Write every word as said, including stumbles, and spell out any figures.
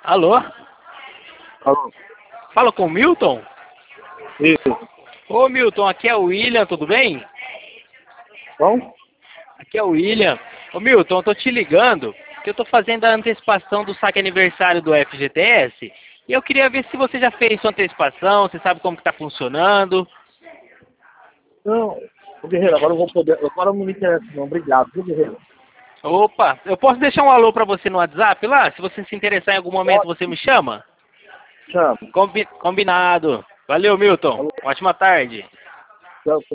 Alô? Alô? Fala com o Milton? Isso. Ô Milton, aqui é o William, tudo bem? Bom? Aqui é o William. Ô Milton, eu tô te ligando, que eu tô fazendo a antecipação do saque aniversário do F G T S, e eu queria ver se você já fez sua antecipação, você sabe como que tá funcionando. Não, ô Guerreiro, agora eu vou poder. Agora não me interessa, não. Obrigado, viu, Guerreiro? Opa, eu posso deixar um alô pra você no WhatsApp lá? Se você se interessar em algum momento, Pode. você me chama? Chama. Combi- combinado. Valeu, Milton. Alô? Ótima tarde. Tchau.